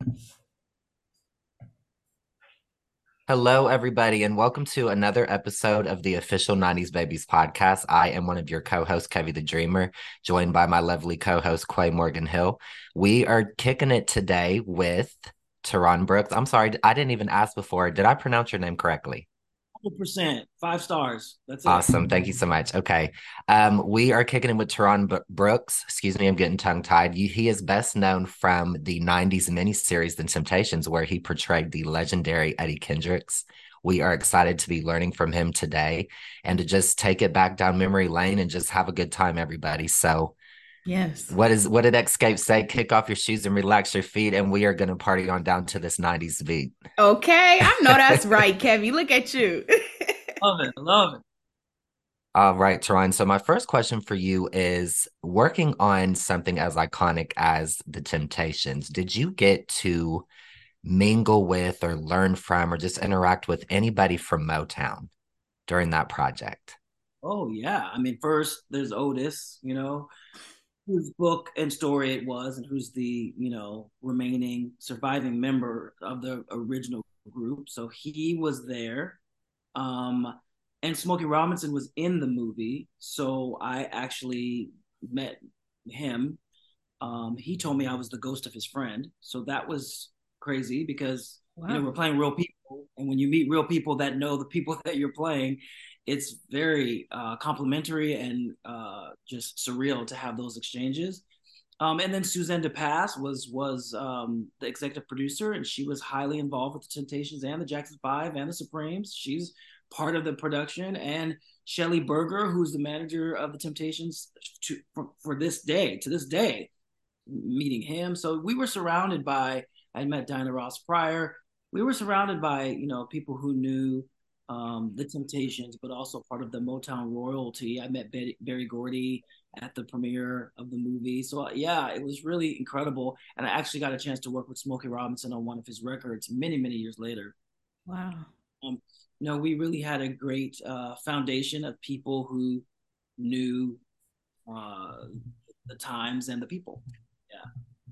Hello, everybody, and welcome to another episode of the official 90s Babies podcast. I am one of your co hosts, Kevy the Dreamer, joined by my lovely co host, Quay Morgan Hill. We are kicking it today with Teron Brooks. I'm sorry, I didn't even ask before. Did I pronounce your name correctly? 100%, 5 stars. That's it. Awesome. Thank you so much. Okay. We are kicking it with Brooks. Excuse me, I'm getting tongue tied. He is best known from the 90s miniseries, The Temptations, where he portrayed the legendary Eddie Kendricks. We are excited to be learning from him today and to just take it back down memory lane and just have a good time, everybody. So, Yes. what did Escape say? Kick off your shoes and relax your feet, and we are going to party on down to this 90s beat. Okay. I know that's right, Kevin. Look at you. Love it. Love it. All right, Teron. So my first question for you is working on something as iconic as The Temptations, did you get to mingle with or learn from or just interact with anybody from Motown during that project? Oh, yeah. I mean, first, there's Otis, whose book and story it was, and who's the, remaining surviving member of the original group. So he was there. Um, and Smokey Robinson was in the movie. So I actually met him. He told me I was the ghost of his friend. So that was crazy because, Wow. we're playing real people. And when you meet real people that know the people that you're playing, it's very complimentary and just surreal to have those exchanges. And then Suzanne DePass was the executive producer, and she was highly involved with the Temptations and the Jackson Five and the Supremes. She's part of the production, and Shelley Berger, who's the manager of the Temptations for this day to this day, meeting him. So we were surrounded by. I met Diana Ross Pryor. We were surrounded by people who knew the Temptations, but also part of the Motown royalty. I met Berry Gordy at the premiere of the movie. So yeah, it was really incredible. And I actually got a chance to work with Smokey Robinson on one of his records many, many years later. Wow. Um, we really had a great foundation of people who knew uh, the times and the people. Yeah.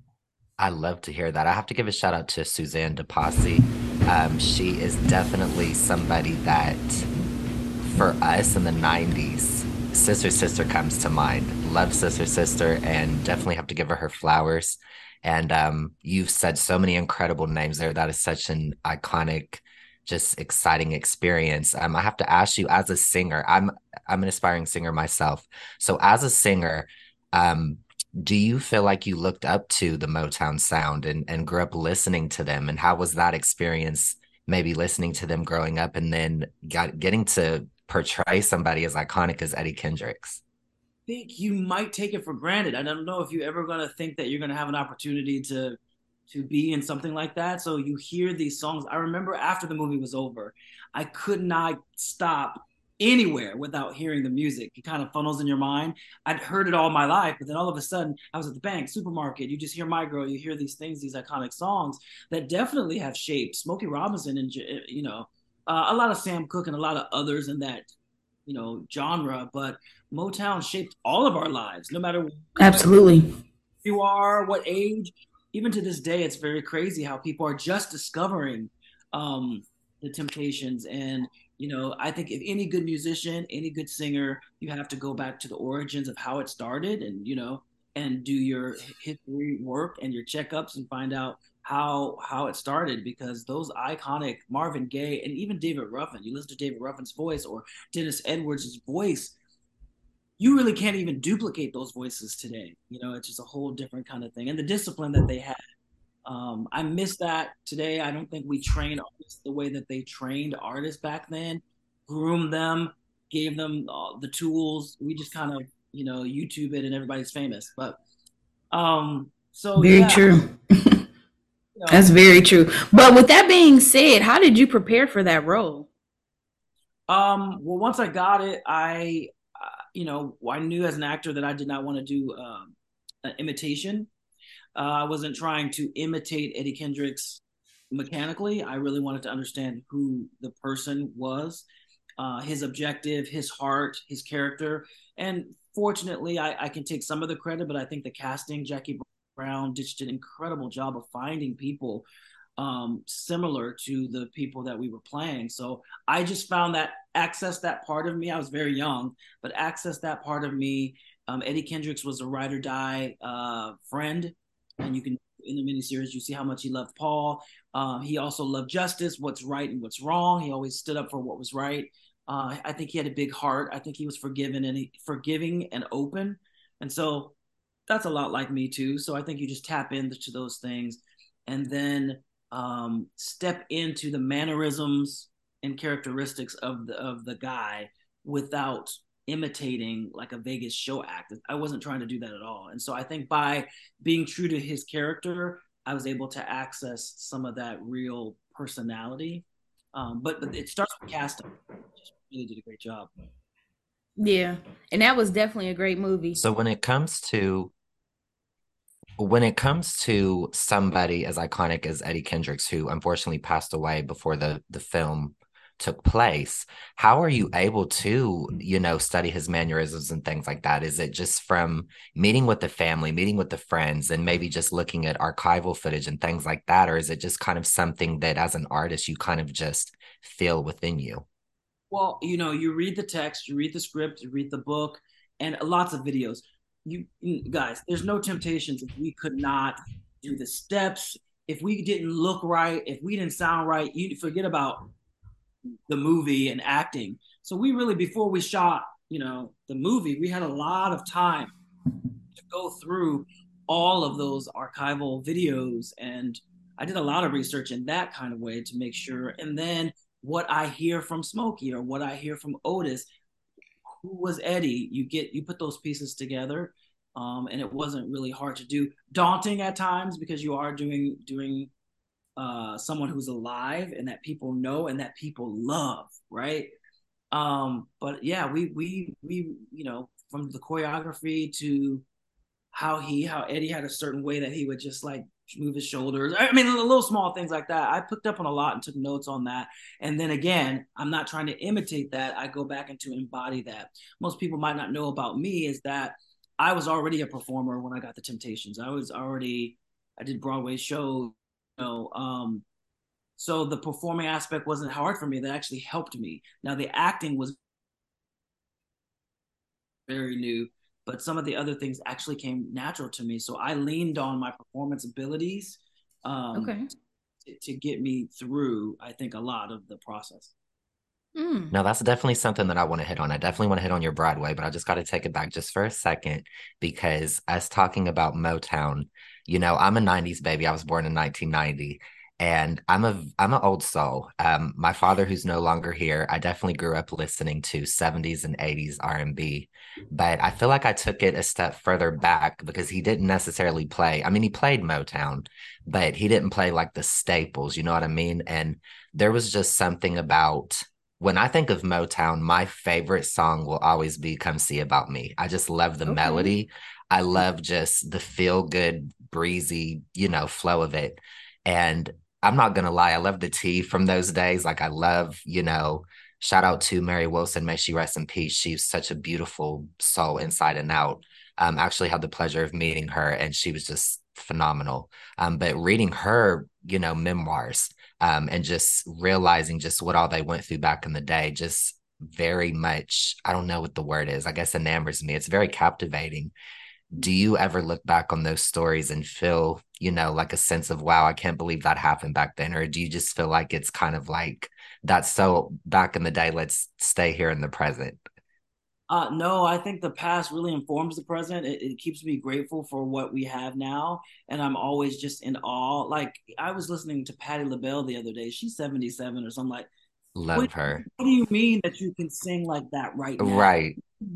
I love to hear that. I have to give a shout out to Suzanne DePassy. She is definitely somebody that for us in the 90s, Sister Sister comes to mind. Love Sister Sister and definitely have to give her flowers. And you've said so many incredible names there. That is such an iconic, just exciting experience. I have to ask you, as a singer, I'm an aspiring singer myself. So as a singer, um, do you feel like you looked up to the Motown sound and grew up listening to them? And how was that experience, maybe listening to them growing up and then getting to portray somebody as iconic as Eddie Kendricks? Think you might take it for granted. I don't know if you're ever gonna think that you're gonna have an opportunity to be in something like that. So you hear these songs. I remember after the movie was over, I could not stop anywhere without hearing the music. It kind of funnels in your mind. I'd heard it all my life, but then all of a sudden I was at the bank, supermarket, you just hear My Girl, you hear these things, these iconic songs that definitely have shaped Smokey Robinson and a lot of Sam Cooke and a lot of others in that genre, but Motown shaped all of our lives, no matter what Absolutely. you are, what age. Even to this day, it's very crazy how people are just discovering the Temptations. And I think if any good musician, any good singer, you have to go back to the origins of how it started, and and do your history work and your checkups and find out how it started, because those iconic Marvin Gaye and even David Ruffin, you listen to David Ruffin's voice or Dennis Edwards' voice, you really can't even duplicate those voices today. It's just a whole different kind of thing. And the discipline that they had. I miss that today. I don't think we train artists the way that they trained artists back then, groomed them, gave them the tools. We just kind of, YouTube it and everybody's famous. But so Very yeah, true. you That's know, very true. But with that being said, how did you prepare for that role? well, once I got it, I knew as an actor that I did not want to do an imitation. I wasn't trying to imitate Eddie Kendricks mechanically. I really wanted to understand who the person was, his objective, his heart, his character. And fortunately, I can take some of the credit, but I think the casting, Jackie Brown did an incredible job of finding people similar to the people that we were playing. So I just found that access that part of me. I was very young, but access that part of me. Eddie Kendricks was a ride or die friend, and you can in the miniseries you see how much he loved Paul. He also loved justice, what's right and what's wrong. He always stood up for what was right. I think he had a big heart. I think he was forgiving and open, and so that's a lot like me too. So I think you just tap into those things, and then step into the mannerisms and characteristics of the guy without imitating like a Vegas show act. I wasn't trying to do that at all. And so I think by being true to his character, I was able to access some of that real personality. But it starts with casting. Just really did a great job. Yeah. And that was definitely a great movie. So when it comes to somebody as iconic as Eddie Kendricks, who unfortunately passed away before the film took place, how are you able to, study his mannerisms and things like that? Is it just from meeting with the family, meeting with the friends, and maybe just looking at archival footage and things like that? Or is it just kind of something that as an artist you kind of just feel within you? Well, you read the text, you read the script, you read the book, and lots of videos. You guys, there's no temptations if we could not do the steps, if we didn't look right, if we didn't sound right. You forget about the movie and acting. So we really, before we shot, the movie, we had a lot of time to go through all of those archival videos, and I did a lot of research in that kind of way to make sure. And then what I hear from Smokey or what I hear from Otis, who was Eddie, you put those pieces together, and it wasn't really hard to do. Daunting at times because you are doing someone who's alive and that people know and that people love, right? But yeah, we from the choreography to how Eddie had a certain way that he would just like move his shoulders. I mean, the little small things like that. I picked up on a lot and took notes on that. And then again, I'm not trying to imitate that. I go back and to embody that. Most people might not know about me is that I was already a performer when I got the Temptations. I did Broadway shows, so the performing aspect wasn't hard for me. That actually helped me. Now the acting was very new, but some of the other things actually came natural to me. So I leaned on my performance abilities Okay. to get me through, I think, a lot of the process. Mm. No, that's definitely something that I want to hit on. I definitely want to hit on your Broadway, but I just got to take it back just for a second because us talking about Motown, I'm a 90s baby. I was born in 1990 and I'm an old soul. My father, who's no longer here, I definitely grew up listening to 70s and 80s R&B, but I feel like I took it a step further back because he didn't necessarily play. I mean, he played Motown, but he didn't play like the staples, you know what I mean? And there was just something about when I think of Motown, my favorite song will always be Come See About Me. I just love the Okay. melody. I love just the feel good, breezy, flow of it. And I'm not going to lie, I love the tea from those days. Like, I love, shout out to Mary Wilson. May she rest in peace. She's such a beautiful soul inside and out. Actually had the pleasure of meeting her, and she was just phenomenal. But reading her, memoirs, and just realizing just what all they went through back in the day, just very much, I don't know what the word is, I guess enamors me. It's very captivating. Do you ever look back on those stories and feel, like a sense of, wow, I can't believe that happened back then? Or do you just feel like it's kind of like, that's so back in the day, let's stay here in the present? No, I think the past really informs the present. It keeps me grateful for what we have now, and I'm always just in awe. Like I was listening to Patti LaBelle the other day. She's 77 or something. Like, what, Love her. what do you mean that you can sing like that right now? Right.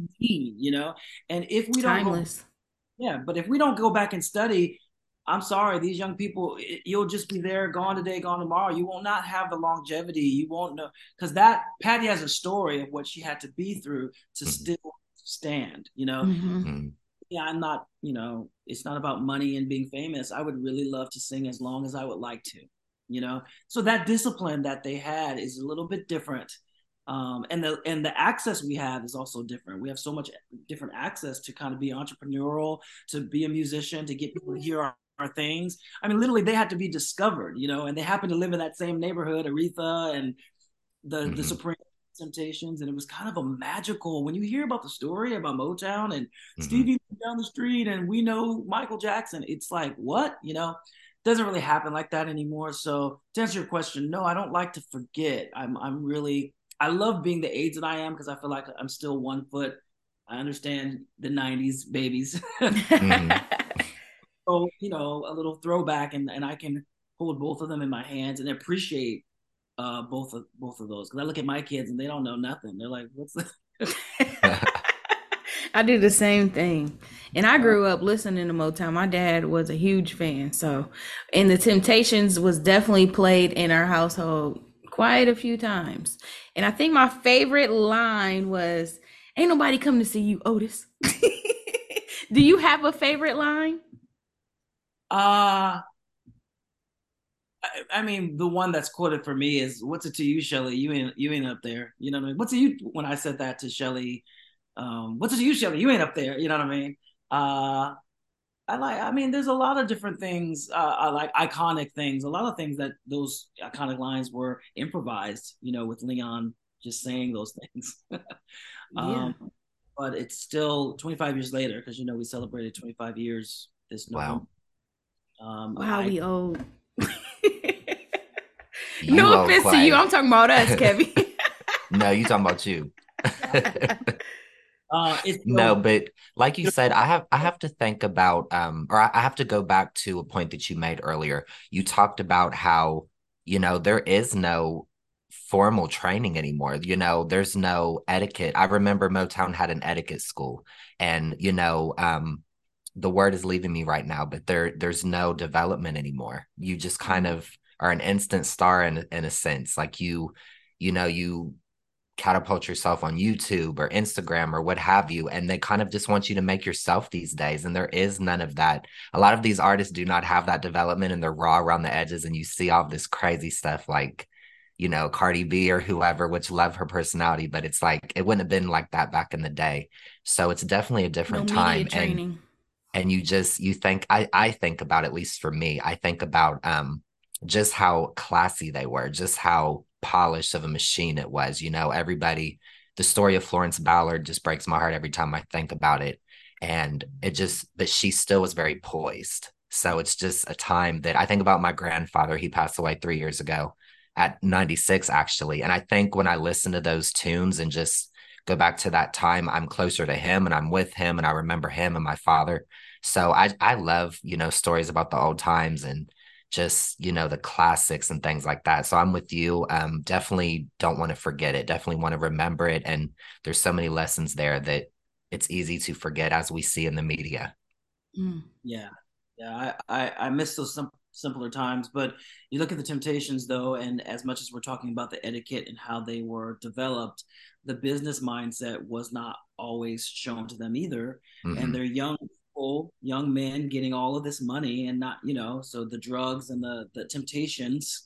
And if we don't go, Timeless. yeah, but if we don't go back and study, I'm sorry, these young people, you'll just be there, gone today, gone tomorrow. You will not have the longevity. You won't know because that Patty has a story of what she had to be through to Mhm. still stand. Hmm. Mhm. Yeah, I'm not, it's not about money and being famous. I would really love to sing as long as I would like to. So that discipline that they had is a little bit different And the access we have is also different. We have so much different access to kind of be entrepreneurial, to be a musician, to get people to hear our things. I mean, literally, they had to be discovered, and they happen to live in that same neighborhood, Aretha and the Hmm. Supreme Temptations, and it was kind of a magical when you hear about the story about Motown and Hmm. Stevie down the street, and we know Michael Jackson. It's like what doesn't really happen like that anymore. So to answer your question, no, I don't like to forget. I love being the age that I am because I feel like I'm still 1 foot. I understand the '90s babies, Hmm. so a little throwback, and I can hold both of them in my hands and appreciate both of those because I look at my kids and they don't know nothing. They're like, "What's this?" I do the same thing. And I grew up listening to Motown. My dad was a huge fan. So, and the Temptations was definitely played in our household quite a few times. And I think my favorite line was, "Ain't nobody come to see you, Otis." Do you have a favorite line? Uh I mean, the one that's quoted for me is "What's it to you, Shelly? You ain't up there." You know what I mean? What's it you when I said that to Shelly? What's it to you, Shelly? You ain't up there. You know what I mean? Uh, I mean, there's a lot of different things. I like iconic things. A lot of things that those iconic lines were improvised. With Leon just saying those things. Yeah. um, but it's still 25 years later because we celebrated 25 years this November. Wow. Wow, I we old. You No old offense to you. Clay. I'm talking about us, Kevin. No, you talking about you. it's No, still but like you said, I have to think about or I have to go back to a point that you made earlier. You talked about how, there is no formal training anymore. There's no etiquette. I remember Motown had an etiquette school and the word is leaving me right now, but there's no development anymore. You just kind of are an instant star in a sense. Like you catapult yourself on YouTube or Instagram or what have you. And they kind of just want you to make yourself these days. And there is none of that. A lot of these artists do not have that development and they're raw around the edges. And you see all this crazy stuff like, Cardi B or whoever, which love her personality, but it's like it wouldn't have been like that back in the day. So it's definitely a No different media time. And training. you think I think about, at least for me, I think about just how classy they were, just how polished of a machine it was. Everybody, the story of Florence Ballard just breaks my heart every time I think about it. And but she still was very poised. So it's just a time that I think about my grandfather. He passed away 3 years ago at 96, actually. And I think when I listen to those tunes and just go back to that time, I'm closer to him and I'm with him and I remember him and my father. So I love, stories about the old times and just, the classics and things like that. So I'm with you. Definitely don't want to forget it. Definitely want to remember it. And there's so many lessons there that it's easy to forget as we see in the media. Mm. Yeah, yeah. I miss those simpler times. But you look at the Temptations, though, and as much as we're talking about the etiquette and how they were developed, the business mindset was not always shown to them either. And Hmm. they're young people, young men getting all of this money, and not, so the drugs and the temptations,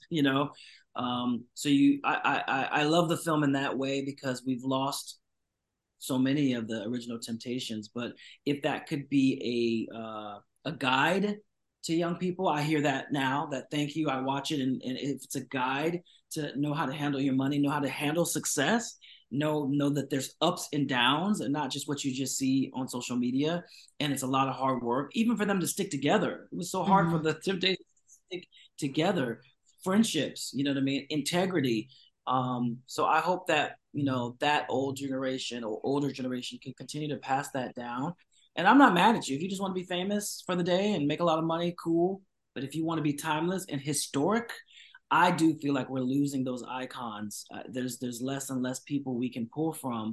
So I love the film in that way because we've lost so many of the original Temptations. But if that could be a guide to young people, I hear that now. That thank you. I watch it, and if it's a guide to know how to handle your money, know how to handle success, know that there's ups and downs, and not just what you just see on social media. And it's a lot of hard work, even for them to stick together. It was so hard for Hmm. the Temptations to stick together. Friendships, you know what I mean, integrity. So I hope that that old generation or older generation can continue to pass that down. And I'm not mad at you if you just want to be famous for the day and make a lot of money, cool. But if you want to be timeless and historic, I do feel like we're losing those icons. There's less and less people we can pull from,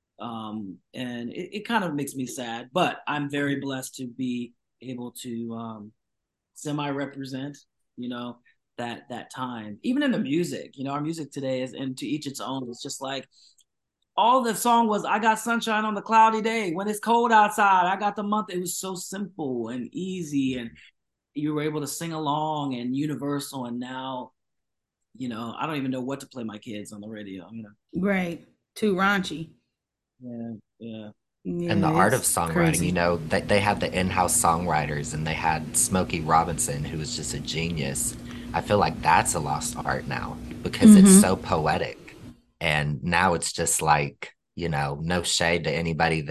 and it kind of makes me sad. But I'm very blessed to be able to semi represent, you know, that time. Even in the music, our music today is, and to each its own. It's just like all the song was, I got sunshine on the cloudy day when it's cold outside. I got the month. It was so simple and easy, and you were able to sing along and universal. And now I don't even know what to play my kids on the radio. Right. Too raunchy. Yeah, yeah. And the Yeah, art of it's songwriting, crazy. they had the in-house songwriters and they had Smokey Robinson, who was just a genius. I feel like that's a lost art now because it's Mm-hmm. so poetic. And now it's just like, no shade to anybody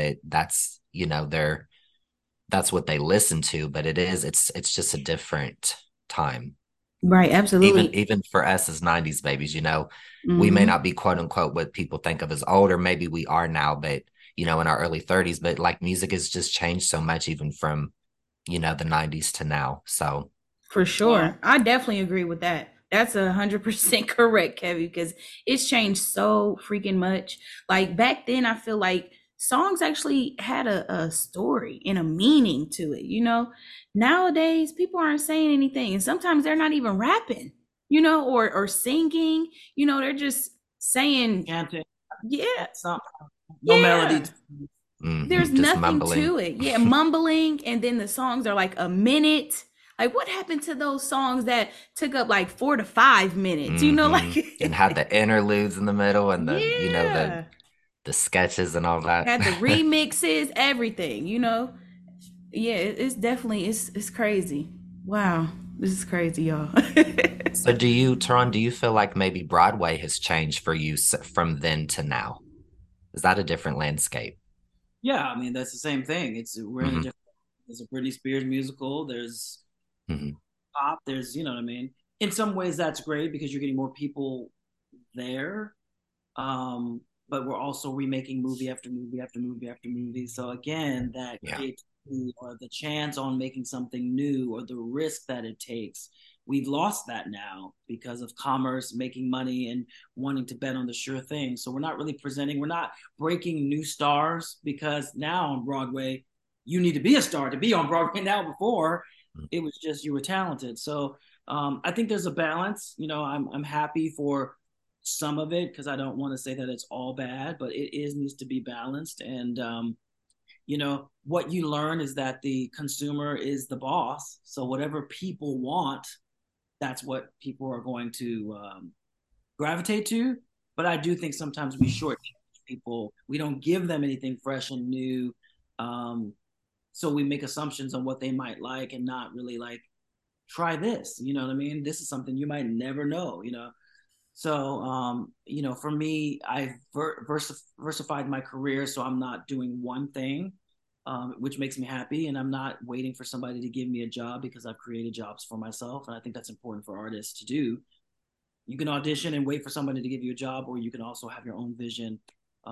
that's what they listen to, but it's just a different time. Right, Even absolutely. even for us as 90s babies, we may Mm-hmm. not be quote unquote what people think of as old, or maybe we are now, but in our early 30s, but like music has just changed so much even from, the 90s to now. So For Well, sure. I definitely agree with that. That's 100% correct, Kevin, because it's changed so freaking much. Like back then, I feel like songs actually had a story and a meaning to it, you know? Nowadays, people aren't saying anything, and sometimes they're not even rapping, or singing, they're just saying, chanting, yeah, it's not no melody. yeah. There's just nothing mumbling. to it. Yeah, mumbling, and then the songs are like a minute. Like, what happened to those songs that took up like 4 to 5 minutes? hmm And had Like, the interludes in the middle and yeah, the sketches and all that. had the remixes, everything. Yeah, it's definitely it's crazy. Wow, this is crazy, y'all. So Teron, do you feel like maybe Broadway has changed for you from then to now? Is that a different landscape? Yeah, I mean that's the same thing. We're in a Hmm different. There's a Britney Spears musical. There's hmm pop. There's what I mean. In some ways, that's great because you're getting more people there. Um, but we're also remaking movie after movie after movie after movie. So again, that Yeah, creativity or the chance on making something new or the risk that it takes, we've lost that now because of commerce, making money, and wanting to bet on the sure thing. So we're not really presenting, we're not breaking new stars because now on Broadway, you need to be a star to be on Broadway now. Before it was just you were talented. So I think there's a balance. I'm happy for some of it because I don't want to say that it's all bad, but it is needs to be balanced. And what you learn is that the consumer is the boss. So whatever people want, that's what people are going to gravitate to. But I do think sometimes we short people. We don't give them anything fresh and new. Um, so we make assumptions on what they might like and not really like try this. You know what I mean? This is something you might never know. So, for me, I've versified my career, so I'm not doing one thing, which makes me happy, and I'm not waiting for somebody to give me a job because I've created jobs for myself, and I think that's important for artists to do. You can audition and wait for somebody to give you a job, or you can also have your own vision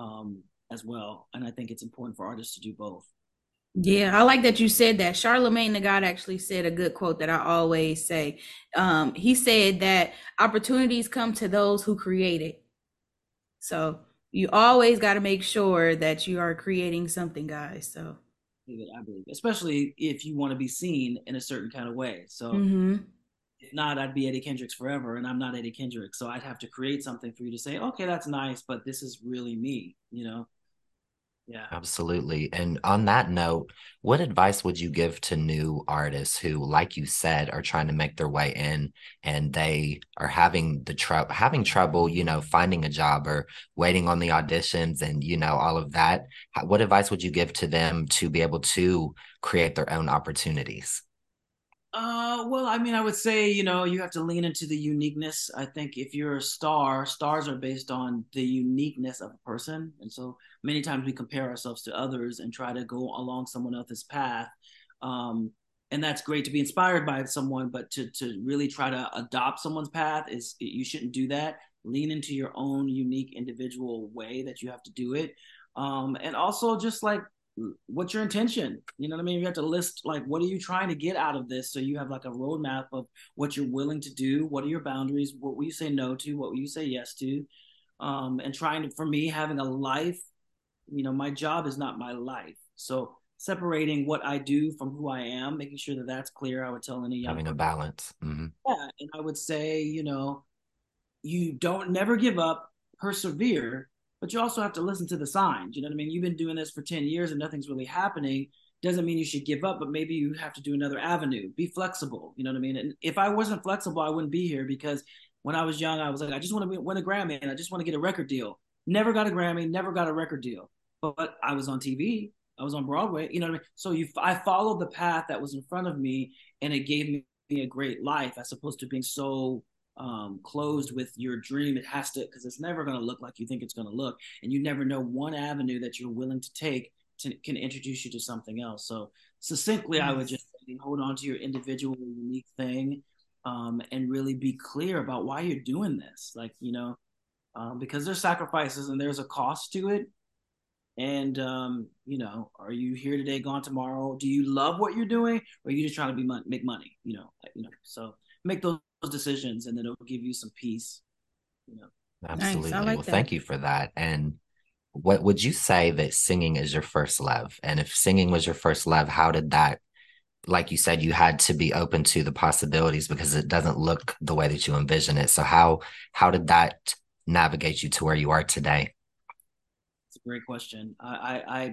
as well, and I think it's important for artists to do both. Yeah, I like that you said that. Charlemagne the God actually said a good quote that I always say. He said that opportunities come to those who create it. So you always got to make sure that you are creating something, guys. So, I believe, especially if you want to be seen in a certain kind of way. So hmm if not, I'd be Eddie Kendricks forever, and I'm not Eddie Kendricks. So I'd have to create something for you to say, okay, that's nice, but this is really me. Yeah. absolutely. And on that note, what advice would you give to new artists who, like you said, are trying to make their way in and they are having trouble, finding a job or waiting on the auditions and all of that? What advice would you give to them to be able to create their own opportunities? Well, I mean, I would say, you have to lean into the uniqueness. I think if you're a star, stars are based on the uniqueness of a person. And so many times we compare ourselves to others and try to go along someone else's path. Um, and that's great to be inspired by someone, but to really try to adopt someone's path you shouldn't do that. Lean into your own unique individual way that you have to do it. And also just like what's your intention? You know what I mean? You have to list like what are you trying to get out of this so you have like a roadmap of what you're willing to do, what are your boundaries, what will you say no to, what will you say yes to, and trying to, for me, having a life. My job is not my life, so separating what I do from who I am, making sure that that's clear. I would tell any young Having a person. balance. Hmm Yeah, and I would say, you don't never give up, persevere, but you also have to listen to the signs. You know what I mean? You've been doing this for 10 years and nothing's really happening. Doesn't mean you should give up, but maybe you have to do another avenue. Be flexible. You know what I mean? And if I wasn't flexible, I wouldn't be here because when I was young, I was like, I just want to win a Grammy and I just want to get a record deal. Never got a Grammy, never got a record deal. But I was on TV, I was on Broadway, you know what I mean? So I followed the path that was in front of me, and it gave me a great life as opposed to being so closed with your dream. It has to, because it's never going to look like you think it's going to look. And you never know one avenue that you're willing to take can introduce you to something else. So succinctly, I would just say, hold on to your individual, unique thing, and really be clear about why you're doing this. Like, because there's sacrifices and there's a cost to it. And are you here today, gone tomorrow? Do you love what you're doing, or are you just trying to make money? So make those decisions, and then it'll give you some peace. Absolutely. Nice. I like Well, that. thank you for that. And what would you say that singing is your first love? And if singing was your first love, how did that, like you said, you had to be open to the possibilities because it doesn't look the way that you envision it. So how did that navigate you to where you are today? It's a great question. I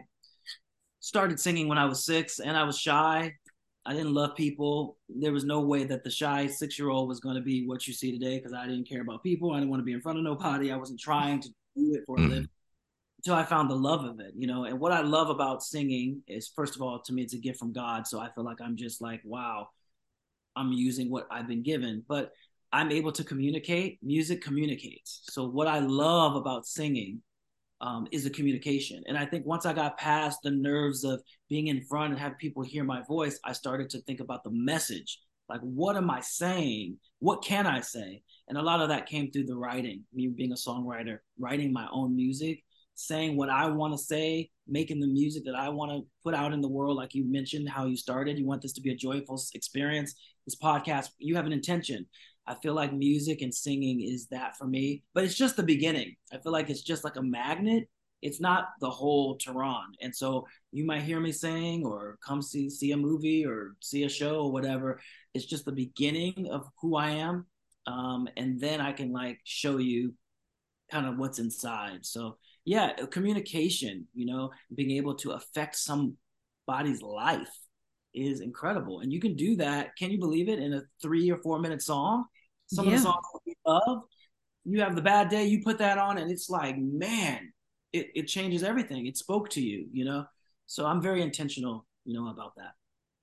started singing when I was 6, and I was shy. I didn't love people. There was no way that the shy 6-year-old was going to be what you see today, because I didn't care about people. I didn't want to be in front of nobody. I wasn't trying to do it for a living Mm, until I found the love of it. And what I love about singing is, first of all, to me, it's a gift from God. So I feel like I'm just like, wow, I'm using what I've been given, but I'm able to communicate. Music communicates. So what I love about singing is the communication. And I think once I got past the nerves of being in front and have people hear my voice, I started to think about the message. Like, what am I saying? What can I say? And a lot of that came through the writing, me being a songwriter, writing my own music, saying what I want to say, making the music that I want to put out in the world. Like you mentioned, how you started, you want this to be a joyful experience. This podcast, you have an intention. I feel like music and singing is that for me, but it's just the beginning. I feel like it's just like a magnet. It's not the whole Tehran. And so you might hear me sing or come see a movie or see a show or whatever. It's just the beginning of who I am. And then I can like show you kind of what's inside. So yeah, communication, being able to affect somebody's life is incredible. And you can do that. Can you believe it? In a 3 or 4 minute song, some of the Yeah. songs that we love, you have the bad day, you put that on, and it's like, man, it changes everything. It spoke to you. So I'm very intentional, about that.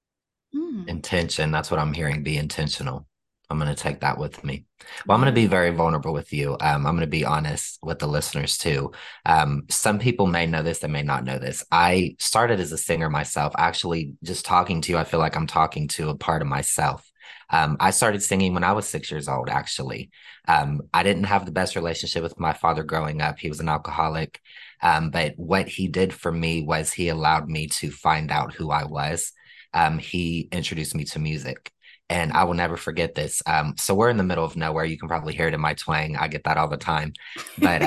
Mm. intention. That's what I'm hearing. Be intentional. I'm going to take that with me. Well, I'm going to be Yeah. very vulnerable with you. I'm going to be honest with the listeners too. Some people may know this, they may not know this. I started as a singer myself. Actually, just talking to you, I feel like I'm talking to a part of myself. I started singing when I was 6 years old, actually. I didn't have the best relationship with my father growing up. He was an alcoholic. But what he did for me was he allowed me to find out who I was. He introduced me to music. And I will never forget this. So we're in the middle of nowhere. You can probably hear it in my twang. I get that all the time. But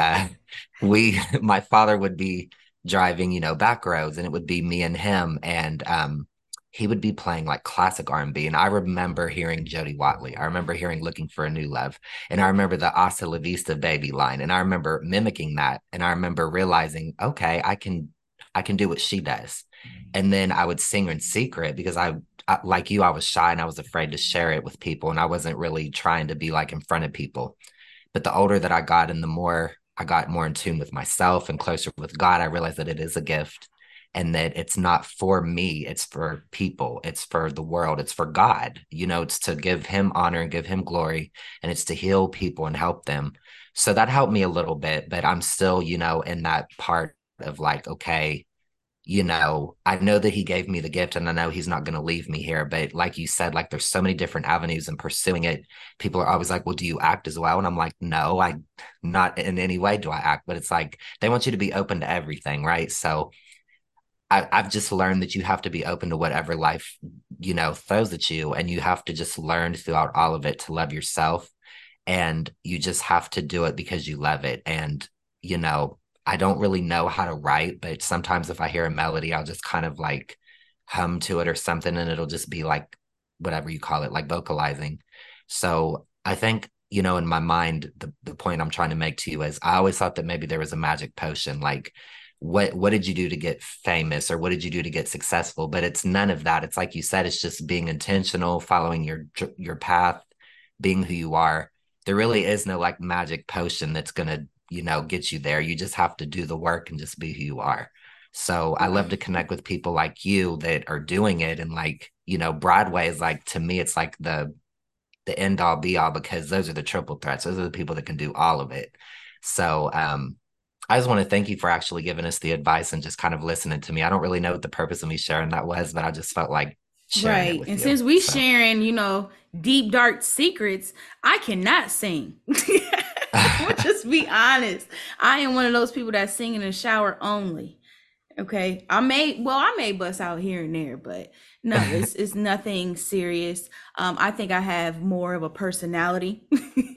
my father would be driving, back roads, and it would be me and him. And he would be playing like classic R&B. And I remember hearing Jody Watley. I remember hearing Looking for a New Love. And I remember the Hasta La Vista Baby line. And I remember mimicking that. And I remember realizing, okay, I can do what she does. And then I would sing in secret because like you, I was shy and I was afraid to share it with people. And I wasn't really trying to be like in front of people. But the older that I got and the more I got more in tune with myself and closer with God, I realized that it is a gift and that it's not for me. It's for people. It's for the world. It's for God. It's to give him honor and give him glory. And it's to heal people and help them. So that helped me a little bit, but I'm still, in that part of like, okay, I know that he gave me the gift and I know he's not going to leave me here. But like you said, like there's so many different avenues in pursuing it. People are always like, well, do you act as well? And I'm like, no, I not in any way do I act, but it's like they want you to be open to everything, right? So I've just learned that you have to be open to whatever life, throws at you. And you have to just learn throughout all of it to love yourself. And you just have to do it because you love it. And, I don't really know how to write, but sometimes if I hear a melody, I'll just kind of like hum to it or something, and it'll just be like whatever you call it, like vocalizing. So I think, in my mind, the point I'm trying to make to you is I always thought that maybe there was a magic potion. Like, what did you do to get famous or what did you do to get successful? But it's none of that. It's like you said, it's just being intentional, following your path, being who you are. there really is no like magic potion that's gonna, get you there. You just have to do the work and just be who you are. So I love to connect with people like you that are doing it. And like, Broadway is like, to me, it's like the end all be all, because those are the triple threats. Those are the people that can do all of it. So I just want to thank you for actually giving us the advice and just kind of listening to me. I don't really know what the purpose of me sharing that was, but I just felt like sharing it Right. with And you. since we So sharing, deep dark secrets, I cannot sing. We'll just be honest. I am one of those people that sing in the shower only. Okay. I may bust out here and there, but no, it's nothing serious. I think I have more of a personality.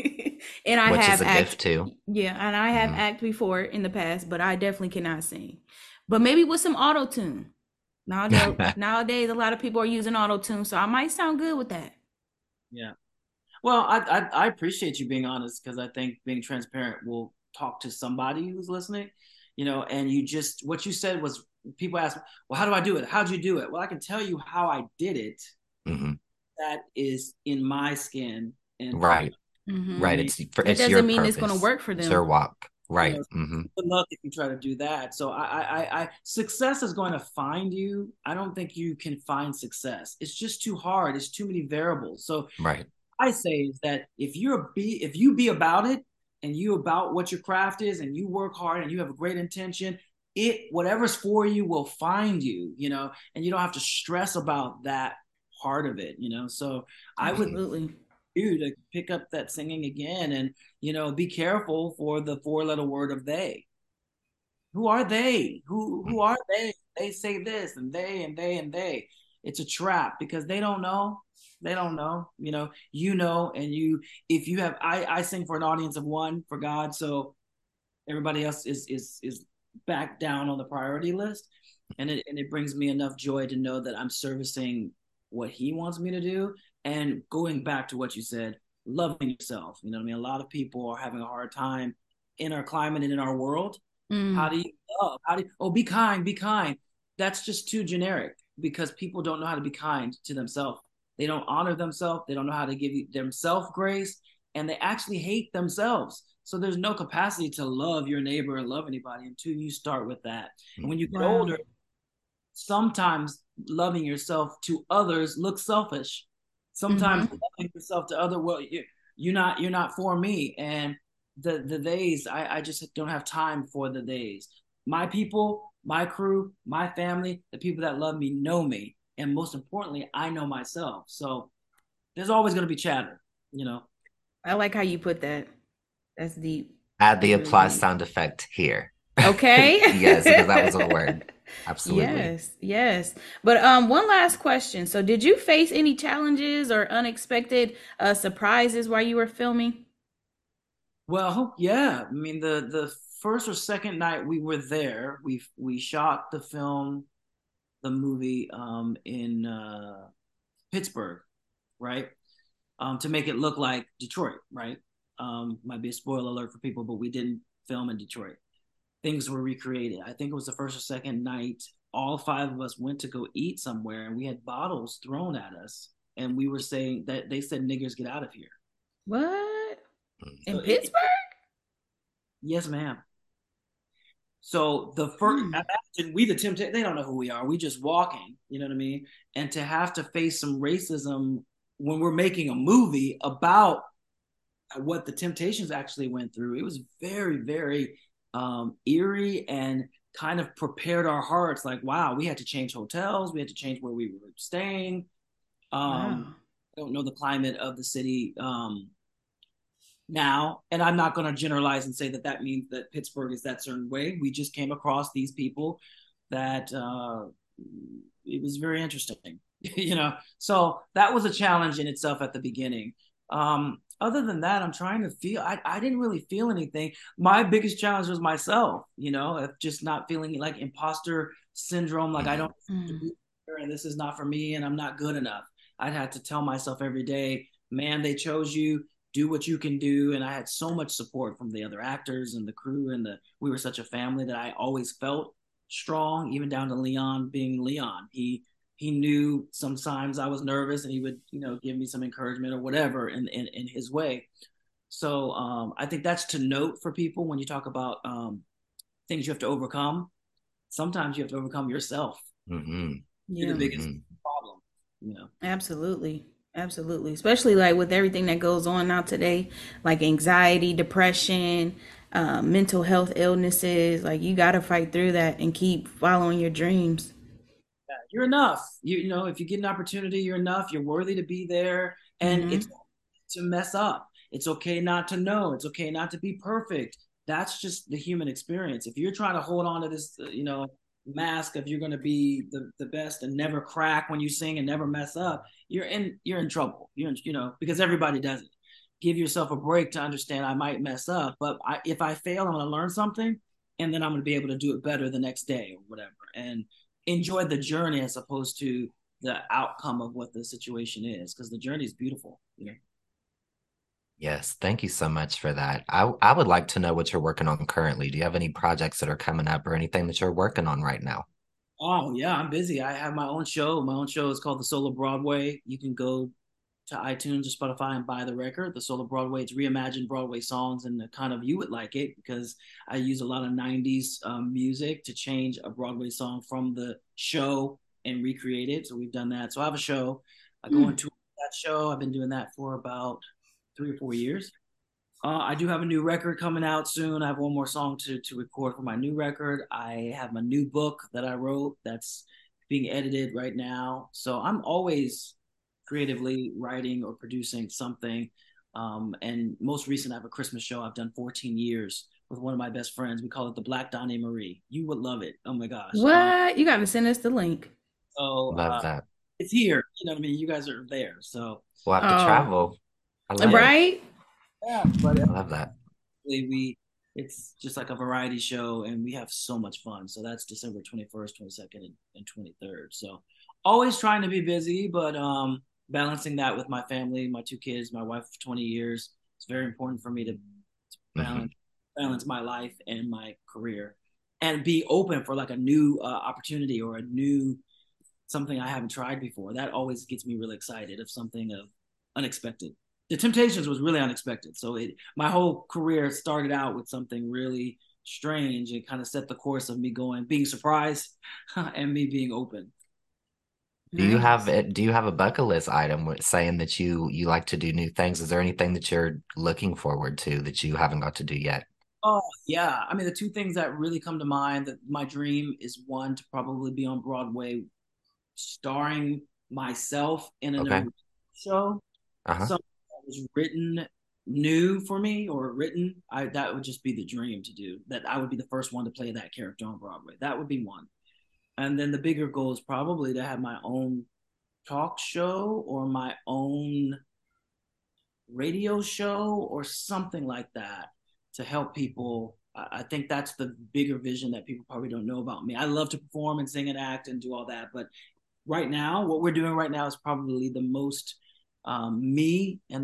And I which is have a gift act too. yeah, and I have Hmm. act before in the past, but I definitely cannot sing. But maybe with some auto tune. Nowadays, a lot of people are using auto tune, so I might sound good with that. Yeah. Well, I appreciate you being honest because I think being transparent will talk to somebody who's listening, and what you said was people ask, well, how do I do it? How'd you do it? Well, I can tell you how I did it. Hmm. That is in my skin and for Right. Hmm. Right. me, That It's your doesn't mean it's going to purpose. work for It's your them. walk. you Right. know, Hmm. good luck if you try to do that. So success is going to find you. I don't think you can find success. It's just too hard. It's too many variables. So Right. I say is that if you be about it and you about what your craft is and you work hard and you have a great intention, whatever's for you will find you, and you don't have to stress about that part of it, So I would Hmm. Absolutely. you to pick up that singing again and be careful for the four-letter word of they. Who are they? Who are they? They say this and they and they and they. It's a trap because they don't know. They don't know. And if you have I sing for an audience of one for God, so everybody else is back down on the priority list. And it brings me enough joy to know that I'm servicing what he wants me to do. And going back to what you said, loving yourself. You know what I mean? A lot of people are having a hard time in our climate and in our world. How Mm. do you love? Be kind, be kind. That's just too generic because people don't know how to be kind to themselves. They don't honor themselves. They don't know how to give themselves grace, and they actually hate themselves. So there's no capacity to love your neighbor and love anybody until you start with that. And when you get Wow. older, sometimes loving yourself to others looks selfish. Sometimes Hmm. loving yourself to other, well, you're not for me. And the days, I just don't have time for the days. My people, my crew, my family, the people that love me know me. And most importantly, I know myself. So there's always going to be chatter, you know. I like how you put that. That's deep. Add the That's really applause deep. sound effect here. Okay. Yes, because that was a word. Absolutely. Yes, yes. But one last question. So did you face any challenges or unexpected surprises while you were filming? Well, yeah. I mean, the first or second night we were there, we shot the film, the movie, in Pittsburgh, right? To make it look like Detroit, right? Might be a spoiler alert for people, but we didn't film in Detroit. Things were recreated. I think it was the first or second night. All five of us went to go eat somewhere, and we had bottles thrown at us, and we were saying that they said niggers get out of here. What? So In Pittsburgh? yes, ma'am. So the first, Mm. imagine we the temptation. They don't know who we are. We just walking. You know what I mean? And to have to face some racism when we're making a movie about what the Temptations actually went through, it was very, very eerie and kind of prepared our hearts. Like, wow, we had to change hotels. We had to change where we were staying. Wow. I don't know the climate of the city now, and I'm not going to generalize and say that that means that Pittsburgh is that certain way. We just came across these people that it was very interesting, So that was a challenge in itself at the beginning. Other than that, I'm trying to feel. I didn't really feel anything. My biggest challenge was myself, of just not feeling like imposter syndrome, like I Hmm. don't to Mm. be here and this is not for me and I'm not good enough. I'd had to tell myself every day, man, they chose you, do what you can do. And I had so much support from the other actors and the crew, and we were such a family that I always felt strong, even down to Leon being Leon. He knew sometimes I was nervous and he would, give me some encouragement or whatever in his way. So I think that's to note for people when you talk about things you have to overcome. Sometimes you have to overcome yourself. Mm-hmm. You're the Yeah, biggest Mm-hmm. problem, you know. absolutely. Absolutely. Especially like with everything that goes on now today, like anxiety, depression, mental health illnesses. Like you got to fight through that and keep following your dreams. You're enough. You know, if you get an opportunity, you're enough. You're worthy to be there, and it's Hmm. okay to mess up. It's okay not to know. It's okay not to be perfect. That's just the human experience. If you're trying to hold on to this, mask of you're going to be the best and never crack when you sing and never mess up, you're in trouble. Because everybody does it. Give yourself a break to understand I might mess up, but if I fail, I'm going to learn something, and then I'm going to be able to do it better the next day or whatever. And enjoy the journey as opposed to the outcome of what the situation is, because the journey is beautiful. Yes, thank you so much for that. I would like to know what you're working on currently. Do you have any projects that are coming up or anything that you're working on right now? Oh yeah, I'm busy. I have my own show. My own show is called The Soul of Broadway. You can go to iTunes or Spotify and buy the record, The Soul of Broadway. It's reimagined Broadway songs and the kind of you would like it, because I use a lot of 90s music to change a Broadway song from the show and recreate it. So we've done that. So I have a show. I go Mm. into that show. I've been doing that for about 3 or 4 years. I do have a new record coming out soon. I have one more song to record for my new record. I have my new book that I wrote that's being edited right now. So I'm always creatively writing or producing something. And most recent, I have a Christmas show I've done 14 years with one of my best friends. We call it the Black Donnie Marie. You would love it. Oh my gosh. What? You got to send us the link. So Love that. it's here. You know what I mean? You guys are there. So We'll have to Oh, travel. I love it. right? yeah, but I love that. we it's just like a variety show, and we have so much fun. So that's December 21st, 22nd, and 23rd. So always trying to be busy, but balancing that with my family, my two kids, my wife of 20 years. It's very important for me to Hmm. balance my life and my career, and be open for like a new opportunity or a new something I haven't tried before. That always gets me really excited of something of unexpected. The Temptations was really unexpected. So my whole career started out with something really strange and kind of set the course of me being surprised and me being open. Nice. Do you have a bucket list item saying that you like to do new things? Is there anything that you're looking forward to that you haven't got to do yet? Oh yeah, I mean the two things that really come to mind, that my dream is one to probably be on Broadway starring myself in an Okay. original show, Uh-huh. something that was written new for me or written. That would just be the dream to do. That I would be the first one to play that character on Broadway. That would be one. And then the bigger goal is probably to have my own talk show or my own radio show or something like that to help people. I think that's the bigger vision that people probably don't know about me. I love to perform and sing and act and do all that, but right now, what we're doing right now is probably the most me and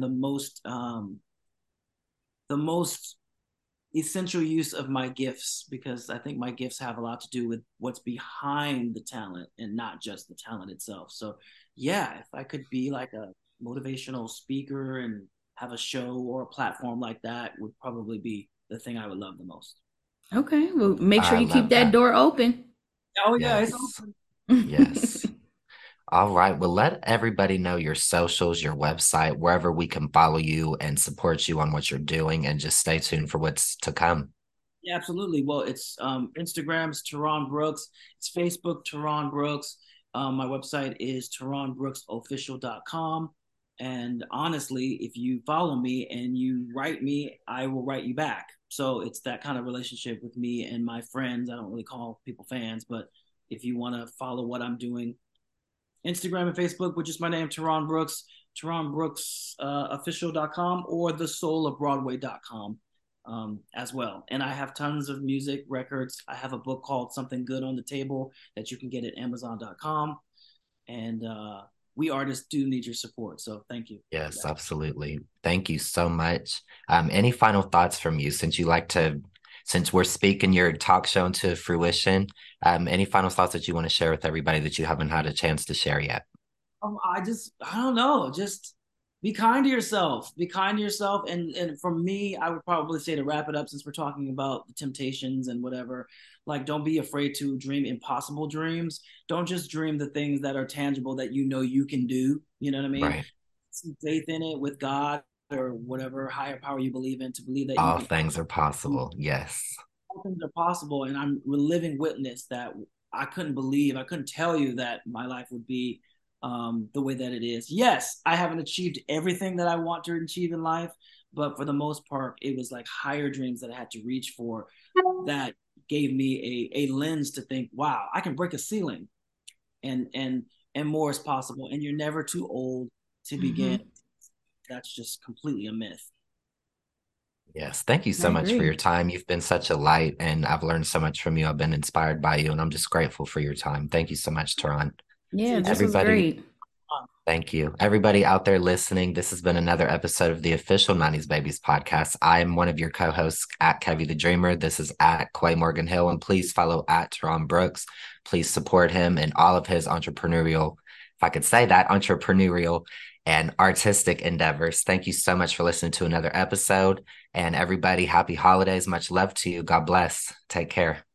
the most essential use of my gifts, because I think my gifts have a lot to do with what's behind the talent and not just the talent itself. So, yeah, if I could be like a motivational speaker and have a show or a platform like that, would probably be the thing I would love the most. Okay. Well, make sure I you keep love that that. door open. Oh yeah, it's Yes. open. Yes. All right. Well, let everybody know your socials, your website, wherever we can follow you and support you on what you're doing, and just stay tuned for what's to come. Yeah, absolutely. Well, it's Instagram's Teron Brooks. It's Facebook, Teron Brooks. My website is teronbrooksofficial.com. And honestly, if you follow me and you write me, I will write you back. So it's that kind of relationship with me and my friends. I don't really call people fans, but if you want to follow what I'm doing, Instagram and Facebook, which is my name, Teron Brooks, TeronBrooksOfficial.com or thesoulofbroadway.com as well. And I have tons of music records. I have a book called Something Good on the Table that you can get at Amazon.com. And we artists do need your support. So thank you for Yes, that. absolutely. Thank you so much. Any final thoughts from you since we're speaking your talk show into fruition, any final thoughts that you want to share with everybody that you haven't had a chance to share yet? I don't know, just be kind to yourself. Be kind to yourself. And for me, I would probably say, to wrap it up, since we're talking about the temptations and whatever, like, don't be afraid to dream impossible dreams. Don't just dream the things that are tangible that you know you can do. You know what I mean? Right. Some faith in it with God or whatever higher power you believe in, to believe that you All can, things are possible. Yes. all things are possible. And I'm a living witness that I couldn't believe, I couldn't tell you that my life would be the way that it is. Yes, I haven't achieved everything that I want to achieve in life, but for the most part, it was like higher dreams that I had to reach for that gave me a lens to think, wow, I can break a ceiling, and more is possible. And you're never too old to Hmm. begin. That's just completely a myth. Yes. Thank you I so much for your agree. time. You've been such a light, and I've learned so much from you. I've been inspired by you, and I'm just grateful for your time. Thank you so much, Teron. Yeah, Appreciate you. this was Everybody, great. thank you. Everybody out there listening, this has been another episode of the official 90s Babies podcast. I am one of your co-hosts at Kevy the Dreamer. This is at Quay Morgan Hill, and please follow at Teron Brooks. Please support him and all of his entrepreneurial, if I could say that, entrepreneurial and artistic endeavors. Thank you so much for listening to another episode. And everybody, happy holidays. Much love to you. God bless. Take care.